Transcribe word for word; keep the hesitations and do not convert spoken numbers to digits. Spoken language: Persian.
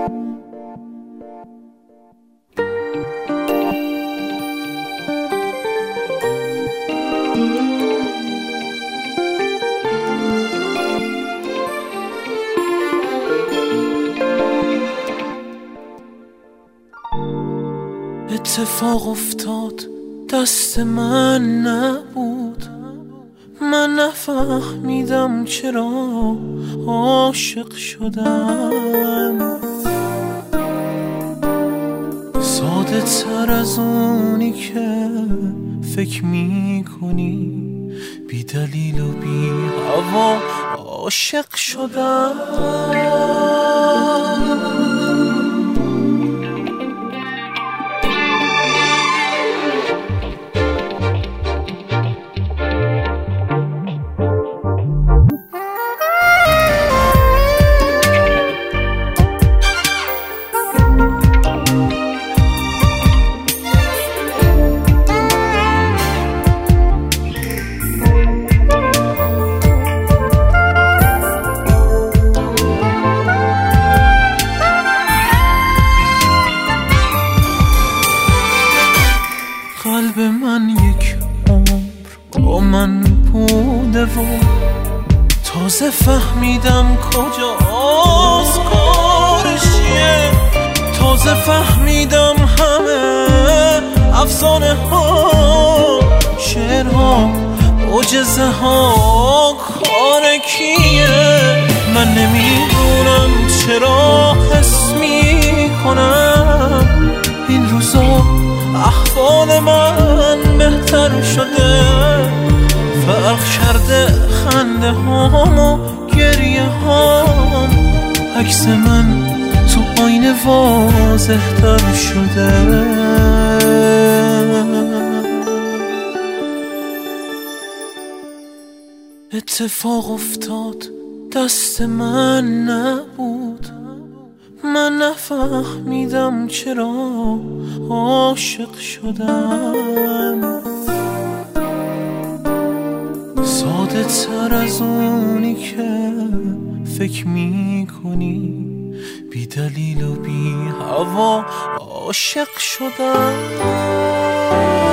اتفاق افتاد دست من نبود، من نفهمیدم چرا عاشق شدم. ساده تر از اونی که فکر می کنی، بی دلیل و بی هوا عاشق شدم. قلب من یک عمر با من بوده و تازه فهمیدم کجاست کارشیه. تازه فهمیدم همه افسانه ها، شعرها، معجزه ها کار کیه. من نمیدونم چرا حس میکنم این روزا احوال من بهتر شده. فرق کرده خنده هام و گریه هام، عکس من تو آینه واضح تر شده. اتفاق افتاد دست من نبود، من نفهمیدم چرا عاشق شدم. ساده تر از اونی که فکر می کنی، بی دلیل و بی هوا عاشق شدم.